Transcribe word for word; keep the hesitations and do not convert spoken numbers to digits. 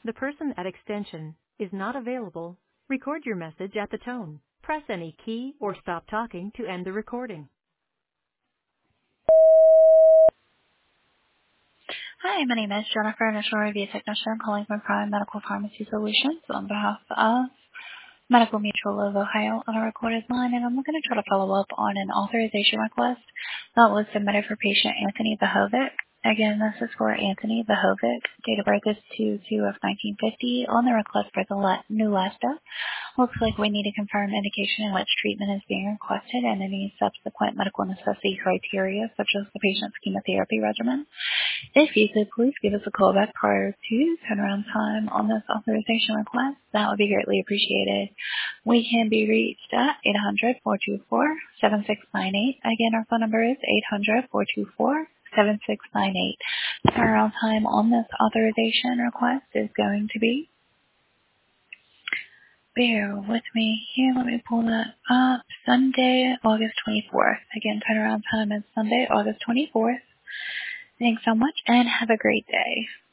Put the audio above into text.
the person at extension is not available, record your message at the tone. Press any key or stop talking to end the recording. Hi, my name is Jennifer, Initial Review Technician calling from Prime Medical Pharmacy Solutions on behalf of Medical Mutual of Ohio on a recorded line, and I'm going to try to follow up on an authorization request that was submitted for patient Anthony Vahovic. Again, this is for Anthony Vahovic. Date of birth is two two of nineteen fifty on the request for the La- Neulasta. Looks like we need to confirm indication in which treatment is being requested and any subsequent medical necessity criteria, such as the patient's chemotherapy regimen. If you could please give us a call back prior to turnaround time on this authorization request, that would be greatly appreciated. We can be reached at eight hundred, four two four, seven six nine eight. Again, our phone number is eight hundred, four two four, seven six nine eight. Turnaround time on this authorization request is going to be, bear with me here, let me pull that up, Sunday, August twenty-fourth. Again, turnaround time is Sunday, August twenty-fourth. Thanks so much and have a great day.